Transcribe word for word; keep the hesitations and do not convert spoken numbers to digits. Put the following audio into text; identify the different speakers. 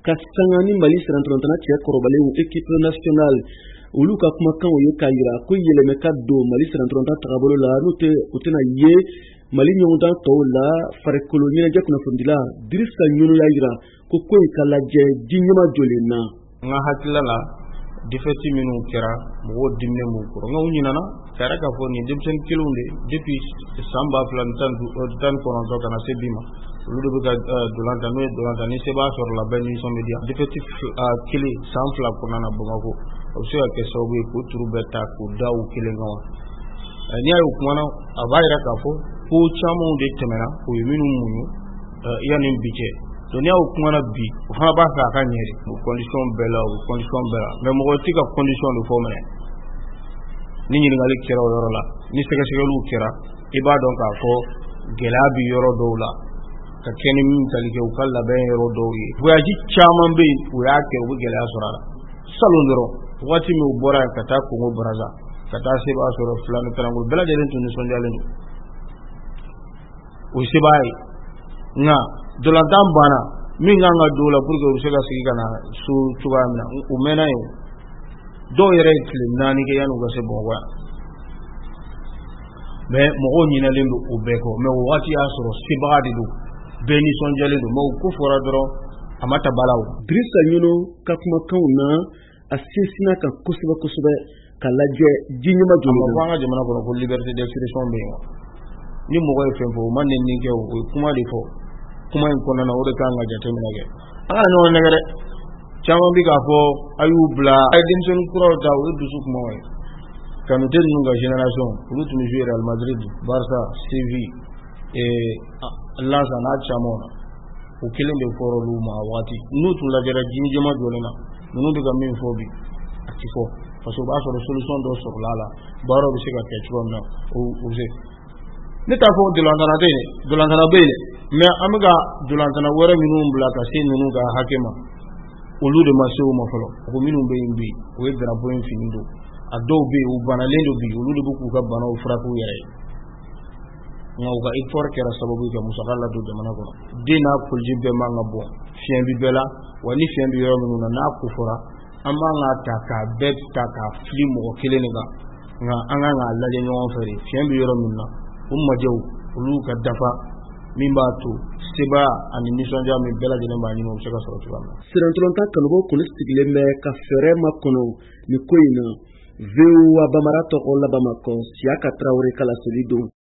Speaker 1: ka sanga ni Mali sirantolantana cɛ kɔrɔbalen équipe nationale olu ka kumakan o ye k'a yira ko yɛlɛmɛ ka don Mali sirantolanta tagabolo la n'o tɛ o tɛna ye Mali ɲɔgɔndan tɔw la farikolo ɲɛnajɛ kunnafonidila Dirisa Ɲunu y'a yira ko ko in ka lajɛ ji ɲɛma jɔlen na.
Speaker 2: N ka hakilila la défaite minnu kɛra mɔgɔw diminen b'u kɔrɔ nka u ɲinana k'a yɛrɛ k'a fɔ nin denmisɛnnin kelenw de depuis san ba fila ni tan ni kɔnɔntɔn ka na se bi ma olu de bɛ ka dolantan n'o ye dolantan ni se b'a sɔrɔ la bɛɛ nisɔn bɛ diya défaite kelen san fila kɔnɔna na Bamakɔ o bɛ se ka kɛ sababu ye k'o turu bɛɛ ta k'o da u kelen kan wa n'i y'a ye o kumana a b'a yɛrɛ k'a fɔ ko camanw de tɛmɛna o ye minnu muɲu yanni bi cɛ donc n'i y'o kumana bi o fana b'a fɛ a ka ɲɛ de o condition bɛɛ la o condition bɛɛ la mais mɔgɔ tɛ ka condition de fɔ mɛnɛ ni ɲininkali kɛra o yɔrɔ la ni sɛgɛsɛgɛliw kɛra i b'a dɔn k'a fɔ gɛlɛya bɛ yɔrɔ dɔw la ka kɛ ni min tali kɛ u ka labɛn yɔrɔ dɔw ye voyage caman bɛ yen u y'a kɛ u bɛ gɛlɛya sɔrɔ a la salon dɔrɔn waati min u bɔra yan ka taa Congo Brazza ka taa se b'a sɔrɔ Fulani Tarankolo bɛɛ lajɛlen tun nisɔndiyalen don o se b'a ye nka dolantan banna min kan ka don o la pour que u bɛ se ka sigi ka na so cogoya min na o mɛnna yen dɔw yɛrɛ ye tile naani kɛ yanni u ka se Bamakɔ yan mais mɔgɔw ɲinɛlen don o bɛɛ kɔ mais o waati y'a sɔrɔ sebaga de don bɛɛ nisɔndiyalen don mais o ko fɔra dɔrɔn a ma ta bala o.
Speaker 1: Dirisa Ɲunu ka kumakanw na a sinsinna kan kosɛbɛ kosɛbɛ ka lajɛ ji ɲɛma jɔlen
Speaker 2: don. An ka jamana kɔnɔ ko liberté d'expression bɛ yen wa ni mɔgɔ ye fɛn fɔ o ma nɛni kɛ o ye kuma de fɔ kuma in kɔnɔna o de kan ka jateminɛ kɛ an ka ɲɔgɔn nɛgɛ dɛ caman bɛ k'a fɔ a y'u bila a ye denmisɛnnin kuraw ta o ye dusu kumaw ye Kanute ninnu ka génération olu tun bɛ jouer Real Madrid Barça Séville Lens n'a caman na o kelen de fɔra olu ma a waati n'u tun lajɛra ji jɛma jɔlen na ninnu bɛ ka min fɔ bi a ti fɔ parce que o b'a sɔrɔ solution dɔ sɔrɔla a la baaraw bɛ se ka kɛ cogo min na o o se ne t'a fɔ dolantana tɛ yen dolantana bɛ yen mais an bɛ ka dolantana wɛrɛ minnu bila ka se ninnu ka hakɛ ma olu de ma se o ma fɔlɔ ko minnu bɛ yen bi o ye drapeau in fini don a dɔw bɛ yen u banalen don bi olu de bɛ k'u ka banaw furakɛ u yɛrɛ ye nka u ka effort kɛra sababu ye ka musaka ladon jamana kɔnɔ den n'a koliji bɛɛ man ka bɔ fiɲɛ bɛ bɛɛ la wa ni fiɲɛ bɛ yɔrɔ minnu na n'a ko fɔra an b'an ka ta k'a bɛɛ ta k'a fili mɔgɔ kelen de kan nka an kan k'a lajɛ ɲɔgɔn fɛ de fiɲɛ bɛ yɔrɔ min na o majɛw olu ka dafa min b'a to sebaya ani nisɔndiya min bɛɛ lajɛlen b'a ɲini o bɛ se ka sɔrɔ cogoya min na.
Speaker 1: Sirantolanta kanubaw kɔni sigilen bɛ ka fɛɛrɛ makɔnɔ nin ko in na V O A Bamara tɔgɔ la Bamakɔ Siyaka Tarawele kalasoli don.